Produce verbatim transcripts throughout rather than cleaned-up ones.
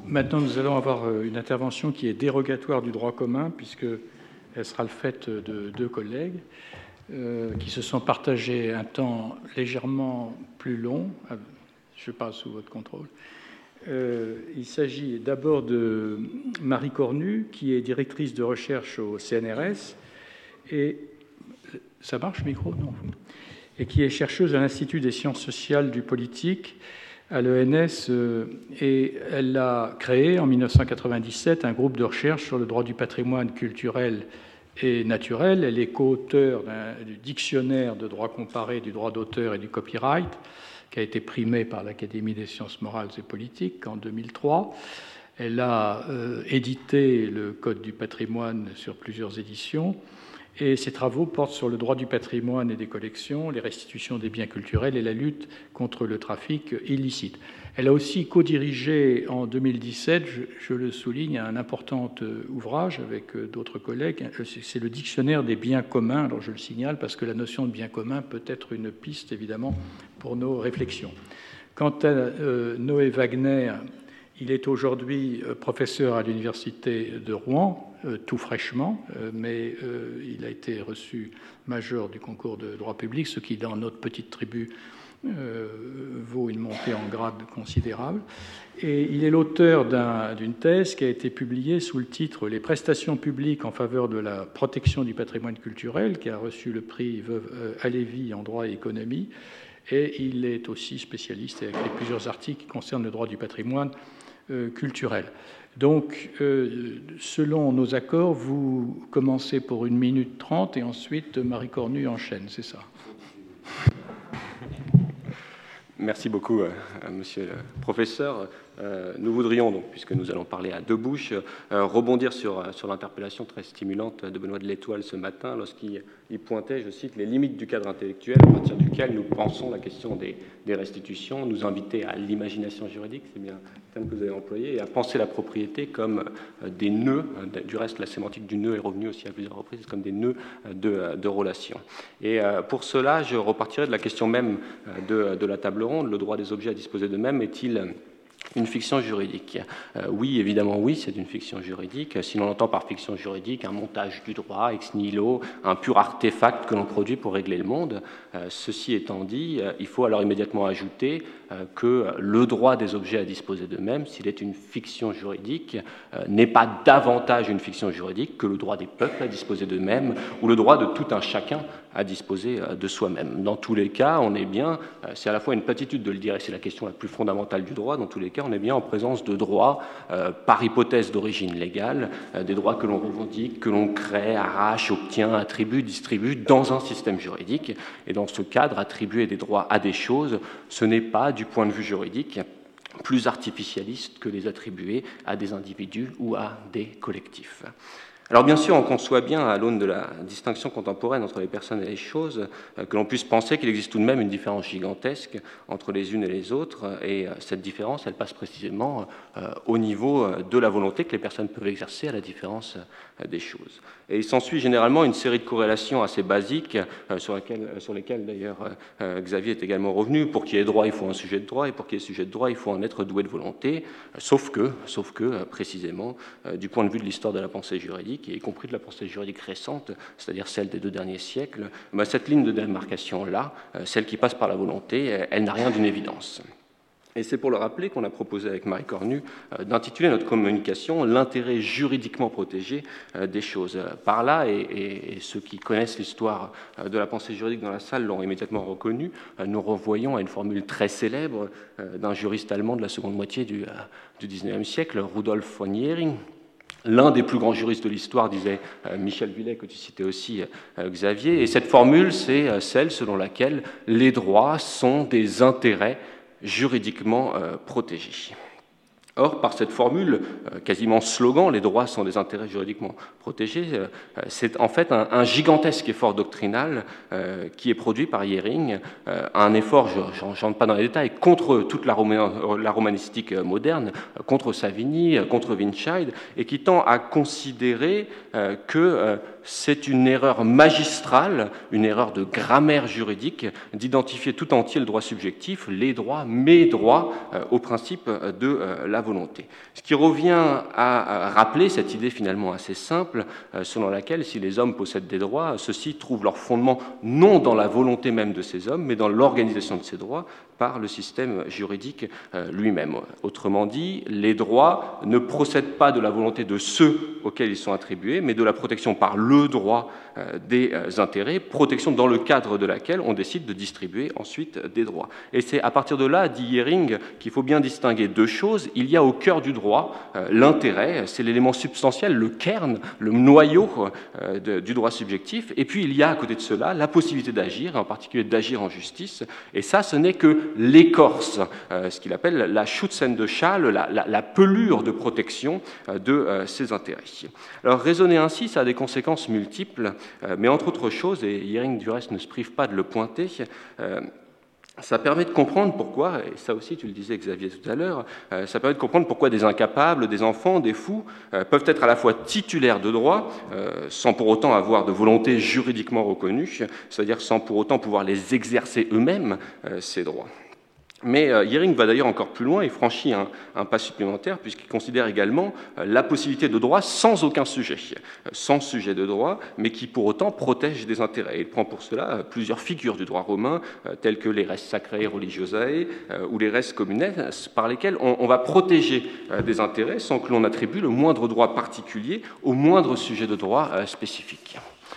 maintenant, nous allons avoir une intervention qui est dérogatoire du droit commun, puisqu'elle sera le fait de deux collègues euh, qui se sont partagés un temps légèrement plus long. Je passe sous votre contrôle. Euh, il s'agit d'abord de Marie Cornu, qui est directrice de recherche au C N R S, et ça marche, micro? Non. Et qui est chercheuse à l'Institut des sciences sociales du politique à l'E N S, euh, et elle a créé en mille neuf cent quatre-vingt-dix-sept un groupe de recherche sur le droit du patrimoine culturel et naturel. Elle est co-auteure du dictionnaire de droit comparé du droit d'auteur et du copyright, qui a été primé par l'Académie des sciences morales et politiques en deux mille trois. Elle a euh, édité le Code du patrimoine sur plusieurs éditions, et ses travaux portent sur le droit du patrimoine et des collections, les restitutions des biens culturels et la lutte contre le trafic illicite. Elle a aussi co-dirigé en deux mille dix-sept, je, je le souligne, un important ouvrage avec d'autres collègues, c'est le dictionnaire des biens communs. Alors je le signale parce que la notion de bien commun peut être une piste, évidemment, pour nos réflexions. Quant à euh, Noé Wagner, il est aujourd'hui professeur à l'Université de Rouen, euh, tout fraîchement, euh, mais euh, il a été reçu major du concours de droit public, ce qui, dans notre petite tribu, euh, vaut une montée en grade considérable. Et il est l'auteur d'un, d'une thèse qui a été publiée sous le titre « Les prestations publiques en faveur de la protection du patrimoine culturel », qui a reçu le prix Veuve Halévy en droit et économie. Et il est aussi spécialiste et a écrit plusieurs articles qui concernent le droit du patrimoine euh, culturel. Donc, euh, selon nos accords, vous commencez pour une minute trente et ensuite Marie Cornu enchaîne, c'est ça? Merci beaucoup, euh, monsieur le professeur. Euh, nous voudrions, donc, puisque nous allons parler à deux bouches, euh, rebondir sur, sur l'interpellation très stimulante de Benoît de l'Étoile ce matin, lorsqu'il il pointait, je cite, les limites du cadre intellectuel à partir duquel nous pensons la question des, des restitutions, nous inviter à l'imagination juridique, c'est bien le terme que vous avez employé, et à penser la propriété comme euh, des nœuds, euh, du reste la sémantique du nœud est revenue aussi à plusieurs reprises, comme des nœuds de, de relations. Et euh, pour cela, je repartirai de la question même de, de la table ronde, le droit des objets à disposer d'eux-mêmes est-il une fiction juridique? euh, Oui, évidemment, oui, c'est une fiction juridique. Si l'on entend par fiction juridique un montage du droit, ex nihilo, un pur artefact que l'on produit pour régler le monde, euh, ceci étant dit, euh, il faut alors immédiatement ajouter euh, que le droit des objets à disposer d'eux-mêmes, s'il est une fiction juridique, euh, n'est pas davantage une fiction juridique que le droit des peuples à disposer d'eux-mêmes ou le droit de tout un chacun à disposer de soi-même. Dans tous les cas, on est bien, c'est à la fois une platitude de le dire, et c'est la question la plus fondamentale du droit, dans tous les cas, on est bien en présence de droits, euh, par hypothèse d'origine légale, euh, des droits que l'on revendique, que l'on crée, arrache, obtient, attribue, distribue dans un système juridique. Et dans ce cadre, attribuer des droits à des choses, ce n'est pas, du point de vue juridique, plus artificialiste que les attribuer à des individus ou à des collectifs. Alors bien sûr, on conçoit bien, à l'aune de la distinction contemporaine entre les personnes et les choses, que l'on puisse penser qu'il existe tout de même une différence gigantesque entre les unes et les autres, et cette différence, elle passe précisément au niveau de la volonté que les personnes peuvent exercer à la différence des choses. Et il s'ensuit généralement une série de corrélations assez basiques, sur lesquelles, sur lesquelles d'ailleurs Xavier est également revenu. Pour qu'il y ait droit, il faut un sujet de droit, et pour qu'il y ait sujet de droit, il faut en être doué de volonté, sauf que, sauf que précisément, du point de vue de l'histoire de la pensée juridique, y compris de la pensée juridique récente, c'est-à-dire celle des deux derniers siècles, ben cette ligne de démarcation-là, celle qui passe par la volonté, elle n'a rien d'une évidence. Et c'est pour le rappeler qu'on a proposé avec Marie Cornu d'intituler notre communication « L'intérêt juridiquement protégé des choses ». Par là, et, et, et ceux qui connaissent l'histoire de la pensée juridique dans la salle l'ont immédiatement reconnu, nous renvoyons à une formule très célèbre d'un juriste allemand de la seconde moitié du, du dix-neuvième siècle, Rudolf von Jhering. L'un des plus grands juristes de l'histoire, disait Michel Villet, que tu citais aussi, Xavier, et cette formule, c'est celle selon laquelle les droits sont des intérêts juridiquement protégés. Or, par cette formule, quasiment slogan, les droits sont des intérêts juridiquement protégés, c'est en fait un, un gigantesque effort doctrinal euh, qui est produit par Jhering, euh, un effort, je n'entre pas dans les détails, contre toute la, roman, la romanistique moderne, contre Savigny, contre Windscheid, et qui tend à considérer euh, que euh, c'est une erreur magistrale, une erreur de grammaire juridique, d'identifier tout entier le droit subjectif, les droits, mes droits, euh, au principe de euh, la la volonté. Ce qui revient à rappeler cette idée finalement assez simple, selon laquelle si les hommes possèdent des droits, ceux-ci trouvent leur fondement non dans la volonté même de ces hommes, mais dans l'organisation de ces droits par le système juridique lui-même. Autrement dit, les droits ne procèdent pas de la volonté de ceux auxquels ils sont attribués, mais de la protection par le droit des intérêts, protection dans le cadre de laquelle on décide de distribuer ensuite des droits. Et c'est à partir de là, dit Jhering, qu'il faut bien distinguer deux choses. Il y a au cœur du droit euh, l'intérêt, c'est l'élément substantiel, le kern, le noyau euh, de, du droit subjectif, et puis il y a à côté de cela la possibilité d'agir, en particulier d'agir en justice, et ça ce n'est que l'écorce, euh, ce qu'il appelle la Schutzende Schale, la, la, la pelure de protection euh, de euh, ces intérêts. Alors raisonner ainsi, ça a des conséquences multiples, euh, mais entre autres choses, et Jhering du reste ne se prive pas de le pointer, euh, ça permet de comprendre pourquoi, et ça aussi tu le disais Xavier tout à l'heure, euh, ça permet de comprendre pourquoi des incapables, des enfants, des fous euh, peuvent être à la fois titulaires de droits, euh, sans pour autant avoir de volonté juridiquement reconnue, c'est-à-dire sans pour autant pouvoir les exercer eux-mêmes, euh, ces droits. Mais euh, Jhering va d'ailleurs encore plus loin et franchit un, un pas supplémentaire puisqu'il considère également euh, la possibilité de droit sans aucun sujet, euh, sans sujet de droit, mais qui pour autant protège des intérêts. Et il prend pour cela euh, plusieurs figures du droit romain, euh, telles que les res sacrae religiosae euh, ou les res communes, par lesquels on, on va protéger euh, des intérêts sans que l'on attribue le moindre droit particulier au moindre sujet de droit euh, spécifique.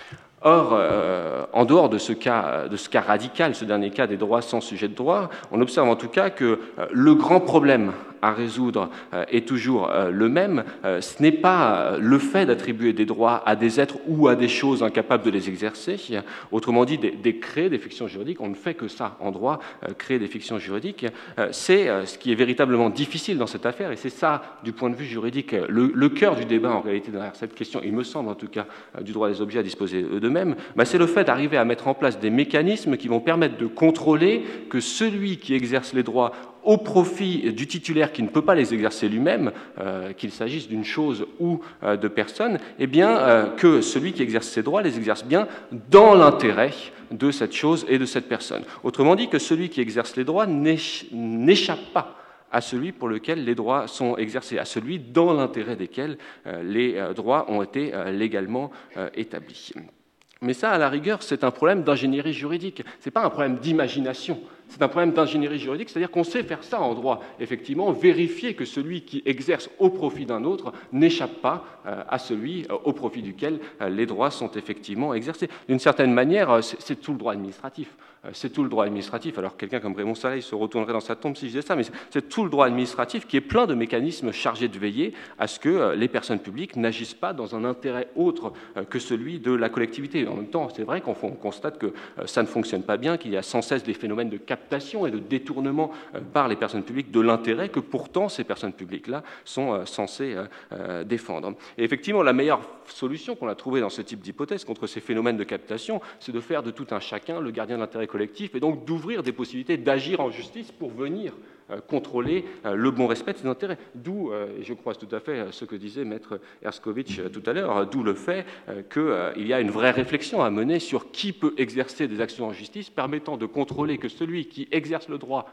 Or, euh, en dehors de ce, cas, de ce cas radical, ce dernier cas des droits sans sujet de droit, on observe en tout cas que euh, le grand problème à résoudre euh, est toujours euh, le même. Euh, ce n'est pas le fait d'attribuer des droits à des êtres ou à des choses incapables de les exercer. Autrement dit, des, des créer des fictions juridiques, on ne fait que ça en droit, euh, créer des fictions juridiques. Euh, c'est euh, ce qui est véritablement difficile dans cette affaire, et c'est ça, du point de vue juridique, le, le cœur du débat en réalité derrière cette question, il me semble en tout cas, euh, du droit des objets à disposer d'eux-mêmes, bah, c'est le fait d'arriver à mettre en place des mécanismes qui vont permettre de contrôler que celui qui exerce les droits au profit du titulaire qui ne peut pas les exercer lui-même, euh, qu'il s'agisse d'une chose ou euh, de personnes, eh bien, euh, que celui qui exerce ses droits les exerce bien dans l'intérêt de cette chose et de cette personne. Autrement dit, que celui qui exerce les droits n'échappe pas à celui pour lequel les droits sont exercés, à celui dans l'intérêt desquels euh, les euh, droits ont été euh, légalement euh, établis. Mais ça, à la rigueur, c'est un problème d'ingénierie juridique, ce n'est pas un problème d'imagination. C'est un problème d'ingénierie juridique, c'est-à-dire qu'on sait faire ça en droit, effectivement, vérifier que celui qui exerce au profit d'un autre n'échappe pas à celui au profit duquel les droits sont effectivement exercés. D'une certaine manière, c'est tout le droit administratif. C'est tout le droit administratif. Alors quelqu'un comme Raymond Saleil se retournerait dans sa tombe si je disais ça, mais c'est tout le droit administratif qui est plein de mécanismes chargés de veiller à ce que les personnes publiques n'agissent pas dans un intérêt autre que celui de la collectivité. En même temps, c'est vrai qu'on constate que ça ne fonctionne pas bien, qu'il y a sans cesse des phénomènes de captation et de détournement par les personnes publiques de l'intérêt que pourtant ces personnes publiques-là sont censées défendre. Et effectivement, la meilleure solution qu'on a trouvée dans ce type d'hypothèse contre ces phénomènes de captation, c'est de faire de tout un chacun le gardien de l'intérêt collectif et donc d'ouvrir des possibilités d'agir en justice pour venir contrôler le bon respect de ses intérêts. D'où, et je crois tout à fait ce que disait Maître Herskovitch tout à l'heure, d'où le fait qu'il y a une vraie réflexion à mener sur qui peut exercer des actions en justice permettant de contrôler que celui qui exerce le droit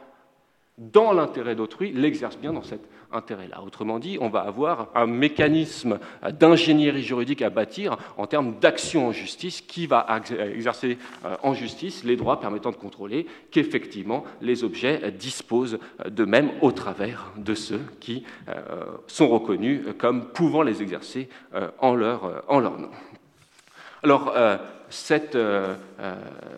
dans l'intérêt d'autrui, l'exerce bien dans cet intérêt-là. Autrement dit, on va avoir un mécanisme d'ingénierie juridique à bâtir en termes d'action en justice qui va exercer en justice les droits permettant de contrôler qu'effectivement les objets disposent d'eux-mêmes au travers de ceux qui sont reconnus comme pouvant les exercer en leur, en leur nom. Alors, euh, cette, euh, euh,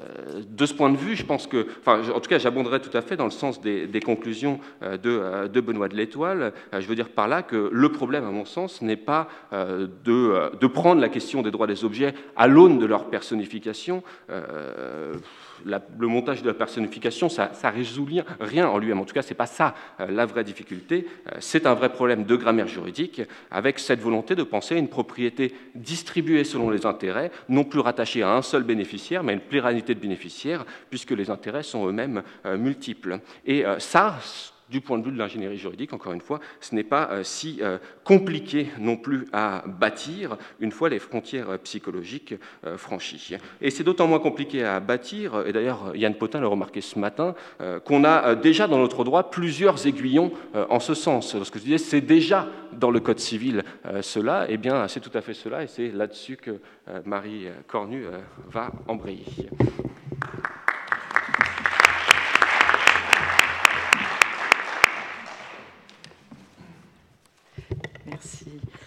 de ce point de vue, je pense que, enfin, en tout cas, j'abonderai tout à fait dans le sens des, des conclusions de, de Benoît de l'Étoile. Je veux dire par là que le problème, à mon sens, n'est pas euh, de, de prendre la question des droits des objets à l'aune de leur personnification. Euh, la, le montage de la personnification, ça, ça résout rien, rien en lui-même. En tout cas, c'est pas ça euh, la vraie difficulté. Euh, c'est un vrai problème de grammaire juridique, avec cette volonté de penser une propriété distribuée selon les intérêts, non plus rattachée à un seul bénéficiaire, mais à une pluralité de bénéficiaires, puisque les intérêts sont eux-mêmes euh, multiples. Et euh, ça, du point de vue de l'ingénierie juridique, encore une fois, ce n'est pas euh, si euh, compliqué non plus à bâtir une fois les frontières psychologiques euh, franchies. Et c'est d'autant moins compliqué à bâtir, et d'ailleurs Yann Potin l'a remarqué ce matin, euh, qu'on a euh, déjà dans notre droit plusieurs aiguillons euh, en ce sens. Lorsque je disais c'est déjà dans le Code civil euh, cela, eh bien c'est tout à fait cela, et c'est là-dessus que euh, Marie Cornu euh, va embrayer. Merci.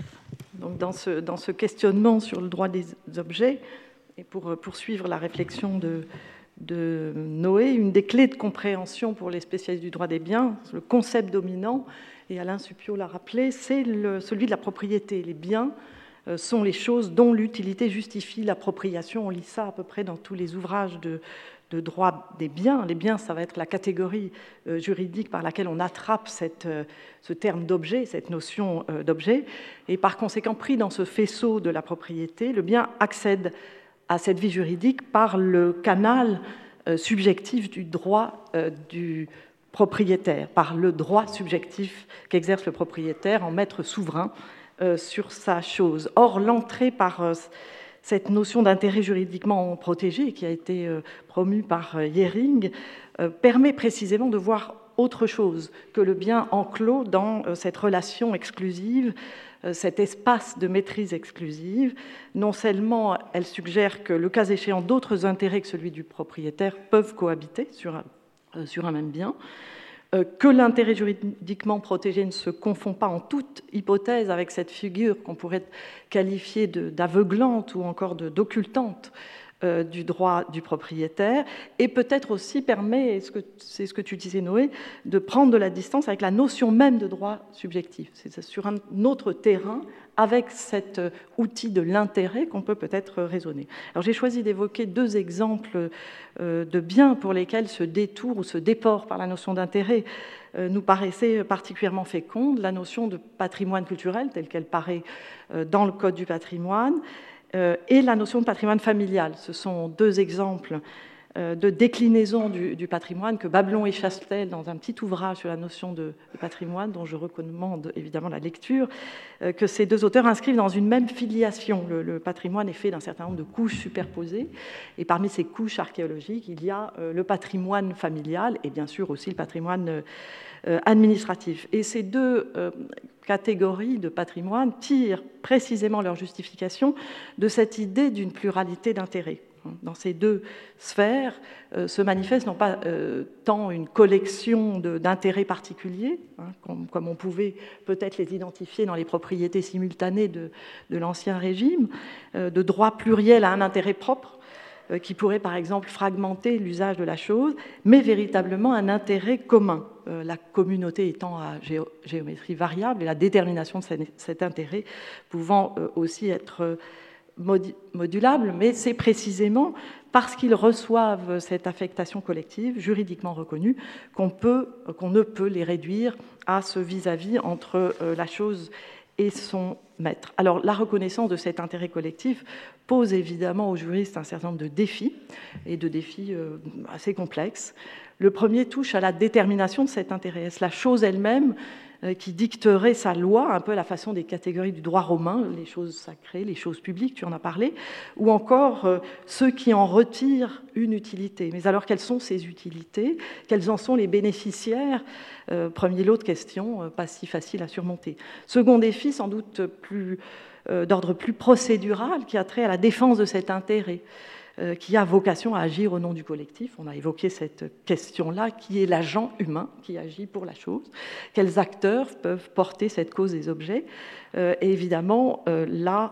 Donc dans ce, dans ce questionnement sur le droit des objets, et pour poursuivre la réflexion de, de Noé, une des clés de compréhension pour les spécialistes du droit des biens, le concept dominant, et Alain Supiot l'a rappelé, c'est le, celui de la propriété. Les biens euh, sont les choses dont l'utilité justifie l'appropriation. On lit ça à peu près dans tous les ouvrages de, de droit des biens. Les biens, ça va être la catégorie euh, juridique par laquelle on attrape cette, euh, ce terme d'objet, cette notion euh, d'objet. Et par conséquent, pris dans ce faisceau de la propriété, le bien accède à cette vie juridique par le canal euh, subjectif du droit euh, du propriétaire, par le droit subjectif qu'exerce le propriétaire en maître souverain euh, sur sa chose. Or, l'entrée par euh, cette notion d'intérêt juridiquement protégé, qui a été euh, promue par euh, Yering, euh, permet précisément de voir autre chose que le bien enclos dans euh, cette relation exclusive, euh, cet espace de maîtrise exclusive. Non seulement elle suggère que, le cas échéant, d'autres intérêts que celui du propriétaire peuvent cohabiter sur un sur un même bien, que l'intérêt juridiquement protégé ne se confond pas en toute hypothèse avec cette figure qu'on pourrait qualifier d'aveuglante ou encore d'occultante du droit du propriétaire, et peut-être aussi permet, c'est ce que tu disais Noé, de prendre de la distance avec la notion même de droit subjectif. C'est sur un autre terrain, avec cet outil de l'intérêt, qu'on peut peut-être raisonner. Alors j'ai choisi d'évoquer deux exemples de biens pour lesquels ce détour ou ce déport par la notion d'intérêt nous paraissait particulièrement féconde, la notion de patrimoine culturel, telle qu'elle paraît dans le Code du patrimoine, et la notion de patrimoine familial. Ce sont deux exemples de déclinaison du, du patrimoine que Bablon et Chastel, dans un petit ouvrage sur la notion de, de patrimoine, dont je recommande évidemment la lecture, que ces deux auteurs inscrivent dans une même filiation. Le, le patrimoine est fait d'un certain nombre de couches superposées, et parmi ces couches archéologiques, il y a le patrimoine familial et bien sûr aussi le patrimoine administratif. Et ces deux euh, catégories de patrimoine tirent précisément leur justification de cette idée d'une pluralité d'intérêts. Dans ces deux sphères euh, se manifeste non pas euh, tant une collection d'intérêts particuliers, hein, comme, comme on pouvait peut-être les identifier dans les propriétés simultanées de, de l'Ancien Régime, euh, de droit pluriel à un intérêt propre, euh, qui pourrait par exemple fragmenter l'usage de la chose, mais véritablement un intérêt commun, euh, la communauté étant à géo géométrie variable et la détermination de cet intérêt pouvant euh, aussi être euh, modulables, mais c'est précisément parce qu'ils reçoivent cette affectation collective juridiquement reconnue qu'on peut, qu'on ne peut les réduire à ce vis-à-vis entre la chose et son maître. Alors, la reconnaissance de cet intérêt collectif pose évidemment aux juristes un certain nombre de défis, et de défis assez complexes. Le premier touche à la détermination de cet intérêt. Est-ce la chose elle-même qui dicterait sa loi, un peu à la façon des catégories du droit romain, les choses sacrées, les choses publiques, tu en as parlé, ou encore euh, ceux qui en retirent une utilité. Mais alors, quelles sont ces utilités? Quels en sont les bénéficiaires? euh, Premier lot de questions, euh, pas si facile à surmonter. Second défi, sans doute plus euh, d'ordre plus procédural, qui a trait à la défense de cet intérêt, qui a vocation à agir au nom du collectif. On a évoqué cette question-là, qui est l'agent humain qui agit pour la chose. Quels acteurs peuvent porter cette cause des objets? Et évidemment, là,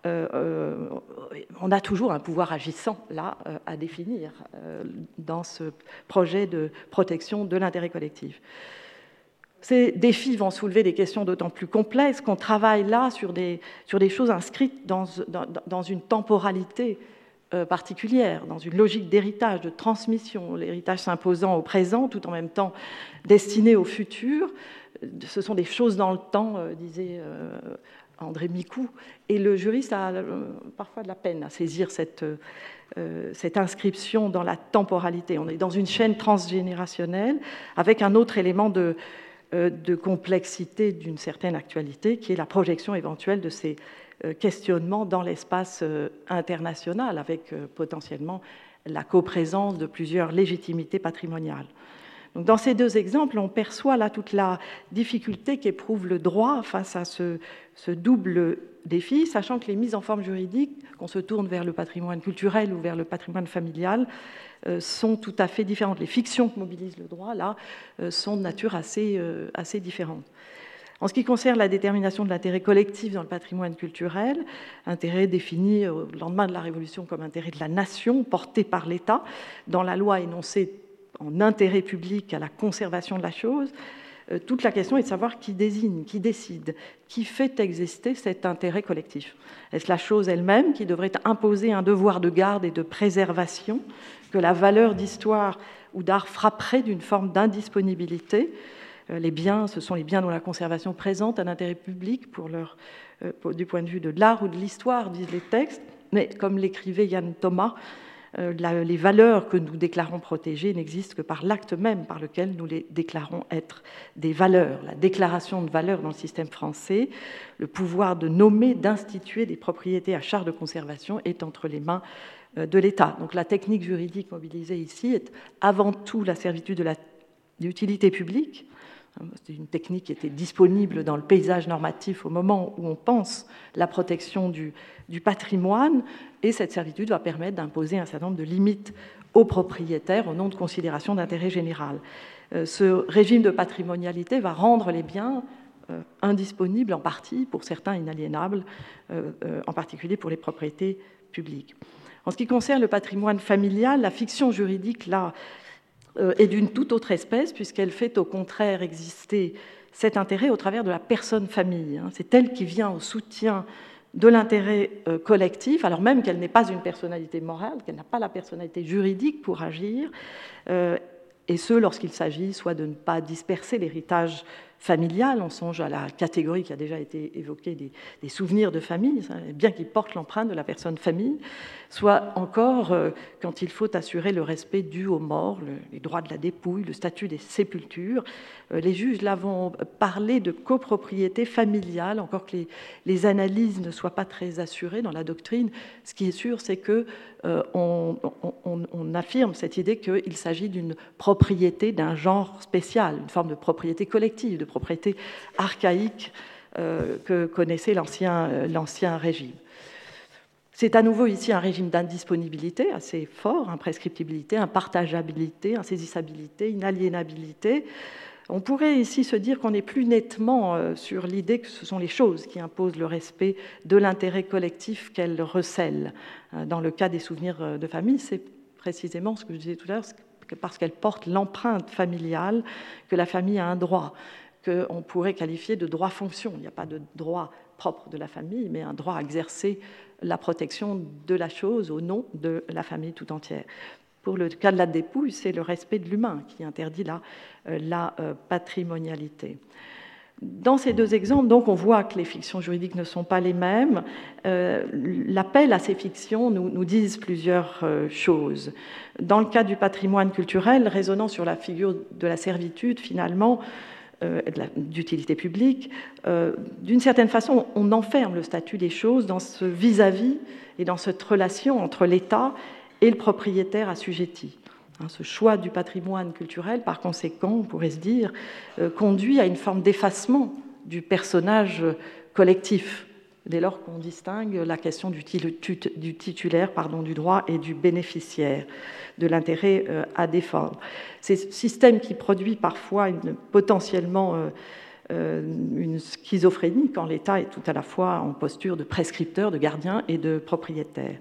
on a toujours un pouvoir agissant là à définir dans ce projet de protection de l'intérêt collectif. Ces défis vont soulever des questions d'autant plus complexes qu'on travaille là sur des, sur des choses inscrites dans, dans, dans une temporalité particulière, dans une logique d'héritage, de transmission, l'héritage s'imposant au présent tout en même temps destiné au futur. Ce sont des choses dans le temps, disait André Micou, et le juriste a parfois de la peine à saisir cette, cette inscription dans la temporalité. On est dans une chaîne transgénérationnelle avec un autre élément de, euh, de complexité d'une certaine actualité, qui est la projection éventuelle de ces euh, questionnements dans l'espace euh, international, avec euh, potentiellement la coprésence de plusieurs légitimités patrimoniales. Donc, dans ces deux exemples, on perçoit là toute la difficulté qu'éprouve le droit face à ce, ce double défi, sachant que les mises en forme juridiques, qu'on se tourne vers le patrimoine culturel ou vers le patrimoine familial, euh, sont tout à fait différentes. Les fictions que mobilise le droit, là, euh, sont de nature assez, euh, assez différente. En ce qui concerne la détermination de l'intérêt collectif dans le patrimoine culturel, intérêt défini au lendemain de la Révolution comme intérêt de la nation, porté par l'État, dans la loi énoncée en intérêt public à la conservation de la chose, euh, toute la question est de savoir qui désigne, qui décide, qui fait exister cet intérêt collectif. Est-ce la chose elle-même qui devrait imposer un devoir de garde et de préservation, que la valeur d'histoire ou d'art frapperait d'une forme d'indisponibilité ? Les biens, ce sont les biens dont la conservation présente un intérêt public pour leur, euh, pour, du point de vue de l'art ou de l'histoire, disent les textes. Mais comme l'écrivait Yann Thomas, euh, la, les valeurs que nous déclarons protégées n'existent que par l'acte même par lequel nous les déclarons être des valeurs. La déclaration de valeurs dans le système français, le pouvoir de nommer, d'instituer des propriétés à charge de conservation est entre les mains euh, de l'État. Donc la technique juridique mobilisée ici est avant tout la servitude de la, d'utilité publique. C'est une technique qui était disponible dans le paysage normatif au moment où on pense la protection du, du patrimoine, et cette servitude va permettre d'imposer un certain nombre de limites aux propriétaires au nom de considérations d'intérêt général. Euh, ce régime de patrimonialité va rendre les biens euh, indisponibles en partie, pour certains inaliénables, euh, euh, en particulier pour les propriétés publiques. En ce qui concerne le patrimoine familial, la fiction juridique, là, est d'une toute autre espèce, puisqu'elle fait au contraire exister cet intérêt au travers de la personne famille. C'est elle qui vient au soutien de l'intérêt collectif, alors même qu'elle n'est pas une personnalité morale, qu'elle n'a pas la personnalité juridique pour agir, et ce, lorsqu'il s'agit soit de ne pas disperser l'héritage familial, on songe à la catégorie qui a déjà été évoquée des, des souvenirs de famille, bien qu'ils portent l'empreinte de la personne famille, soit encore euh, quand il faut assurer le respect dû aux morts, le, les droits de la dépouille, le statut des sépultures. Euh, les juges là vont parler de copropriété familiale, encore que les, les analyses ne soient pas très assurées dans la doctrine. Ce qui est sûr, c'est que euh, on, on, on affirme cette idée qu'il s'agit d'une propriété d'un genre spécial, une forme de propriété collective, de propriété archaïque euh, que connaissait l'ancien, euh, l'ancien régime. C'est à nouveau ici un régime d'indisponibilité assez fort, imprescriptibilité, impartageabilité, insaisissabilité, inaliénabilité. On pourrait ici se dire qu'on est plus nettement euh, sur l'idée que ce sont les choses qui imposent le respect de l'intérêt collectif qu'elles recèlent. Euh, dans le cas des souvenirs de famille, c'est précisément ce que je disais tout à l'heure, parce qu'elles portent l'empreinte familiale, que la famille a un droit, qu'on pourrait qualifier de droit-fonction. Il n'y a pas de droit propre de la famille, mais un droit à exercer la protection de la chose au nom de la famille tout entière. Pour le cas de la dépouille, c'est le respect de l'humain qui interdit la, la patrimonialité. Dans ces deux exemples, donc, on voit que les fictions juridiques ne sont pas les mêmes. Euh, l'appel à ces fictions nous, nous disent plusieurs euh, choses. Dans le cas du patrimoine culturel, raisonnant sur la figure de la servitude, finalement, euh, d'utilité publique, euh, d'une certaine façon, on enferme le statut des choses dans ce vis-à-vis et dans cette relation entre l'État et le propriétaire assujetti. Ce choix du patrimoine culturel, par conséquent, on pourrait se dire, euh, conduit à une forme d'effacement du personnage collectif, dès lors qu'on distingue la question du, du titulaire pardon, du droit et du bénéficiaire, de l'intérêt euh, à défendre. C'est ce système qui produit parfois une, potentiellement euh, euh, une schizophrénie quand l'État est tout à la fois en posture de prescripteur, de gardien et de propriétaire.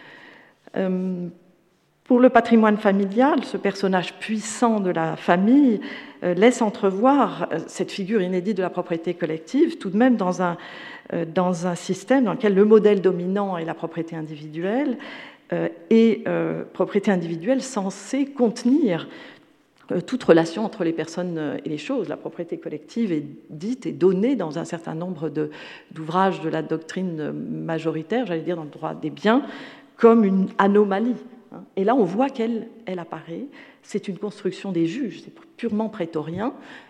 Euh, Pour le patrimoine familial, ce personnage puissant de la famille euh, laisse entrevoir euh, cette figure inédite de la propriété collective, tout de même dans un, euh, dans un système dans lequel le modèle dominant est la propriété individuelle, euh, et euh, propriété individuelle censée contenir euh, toute relation entre les personnes et les choses. La propriété collective est dite et donnée dans un certain nombre de, d'ouvrages de la doctrine majoritaire, j'allais dire dans le droit des biens, comme une anomalie. Et là, on voit qu'elle elle apparaît. C'est une construction des juges, c'est purement prétorien.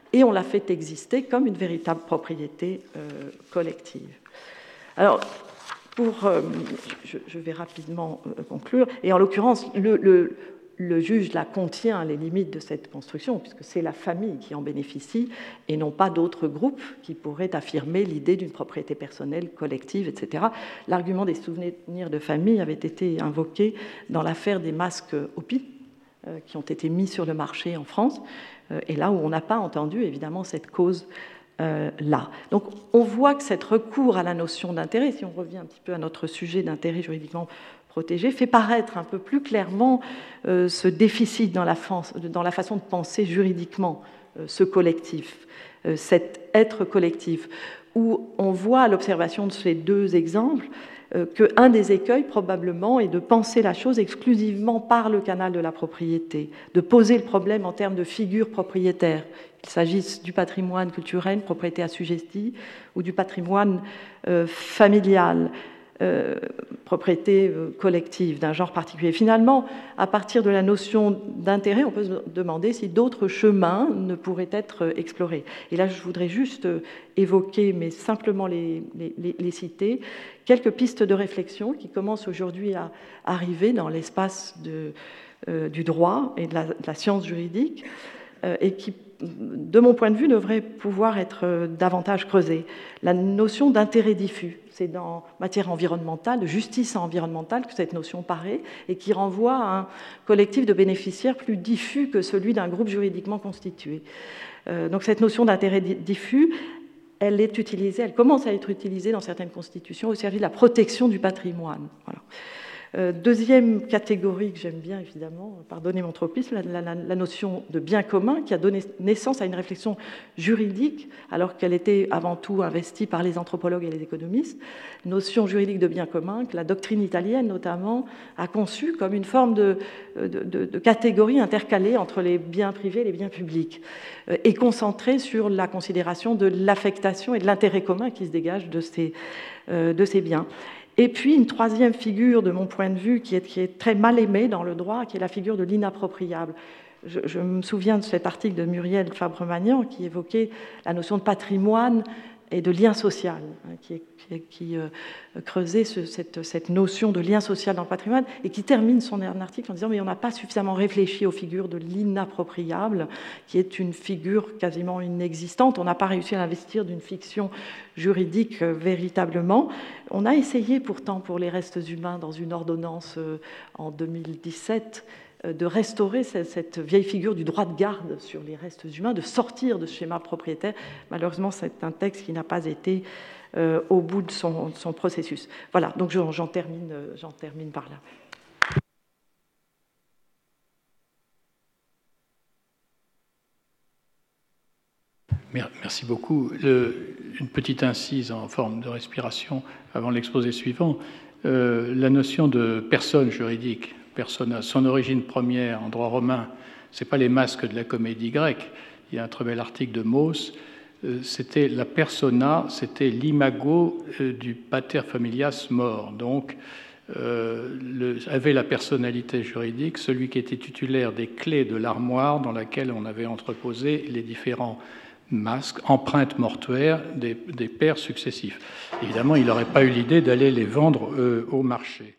et on l'a fait exister comme une véritable propriété euh, collective. Alors, pour, euh, je, je vais rapidement euh, conclure, et en l'occurrence, le, le, le juge là contient les limites de cette construction, puisque c'est la famille qui en bénéficie, et non pas d'autres groupes qui pourraient affirmer l'idée d'une propriété personnelle, collective, et cetera. L'argument des souvenirs de famille avait été invoqué dans l'affaire des masques Opi, euh, qui ont été mis sur le marché en France, euh, et là où on n'a pas entendu, évidemment, cette cause Euh, là. Donc on voit que cet recours à la notion d'intérêt, si on revient un petit peu à notre sujet d'intérêt juridiquement protégé, fait paraître un peu plus clairement euh, ce déficit dans la, dans la façon de penser juridiquement euh, ce collectif, euh, cet être collectif, où on voit à l'observation de ces deux exemples euh, qu'un des écueils probablement est de penser la chose exclusivement par le canal de la propriété, de poser le problème en termes de figure propriétaire, qu'il s'agisse du patrimoine culturel, propriété assujettie, ou du patrimoine euh, familial, euh, propriété euh, collective d'un genre particulier. Finalement, à partir de la notion d'intérêt, on peut se demander si d'autres chemins ne pourraient être explorés. Et là, je voudrais juste évoquer, mais simplement les, les, les citer, quelques pistes de réflexion qui commencent aujourd'hui à arriver dans l'espace de, euh, du droit et de la, de la science juridique, euh, et qui, de mon point de vue, devrait pouvoir être davantage creusée. La notion d'intérêt diffus, c'est dans matière environnementale, de justice environnementale que cette notion paraît et qui renvoie à un collectif de bénéficiaires plus diffus que celui d'un groupe juridiquement constitué. Euh, donc cette notion d'intérêt diffus, elle est utilisée, elle commence à être utilisée dans certaines constitutions au service de la protection du patrimoine. Voilà. Euh, deuxième catégorie que j'aime bien, évidemment, pardonnez mon tropisme, la, la, la notion de bien commun qui a donné naissance à une réflexion juridique, alors qu'elle était avant tout investie par les anthropologues et les économistes, notion juridique de bien commun que la doctrine italienne, notamment, a conçue comme une forme de, de, de, de catégorie intercalée entre les biens privés et les biens publics, euh, et concentrée sur la considération de l'affectation et de l'intérêt commun qui se dégage de ces, euh, de ces biens. Et puis une troisième figure, de mon point de vue, qui est, qui est très mal aimée dans le droit, qui est la figure de l'inappropriable. Je, je me souviens de cet article de Muriel Fabre-Magnan qui évoquait la notion de patrimoine et de lien social, hein, qui, qui, qui euh, creusait ce, cette, cette notion de lien social dans le patrimoine, et qui termine son article en disant « mais on n'a pas suffisamment réfléchi aux figures de l'inappropriable, qui est une figure quasiment inexistante. On n'a pas réussi à investir d'une fiction juridique euh, véritablement. On a essayé pourtant pour les restes humains dans une ordonnance euh, en deux mille dix-sept de restaurer cette vieille figure du droit de garde sur les restes humains, de sortir de ce schéma propriétaire. Malheureusement, c'est un texte qui n'a pas été euh, au bout de son, de son processus. Voilà, donc j'en, j'en termine, j'en termine par là. Merci beaucoup. Le, une petite incise en forme de respiration avant l'exposé suivant. Euh, la notion de personne juridique, persona, son origine première en droit romain, ce n'est pas les masques de la comédie grecque. Il y a un très bel article de Mauss. Euh, c'était la persona, c'était l'imago euh, du pater familias mort. Donc, euh, le, avait la personnalité juridique celui qui était titulaire des clés de l'armoire dans laquelle on avait entreposé les différents masques, empreintes mortuaires des, des pères successifs. Évidemment, il n'aurait pas eu l'idée d'aller les vendre euh, au marché.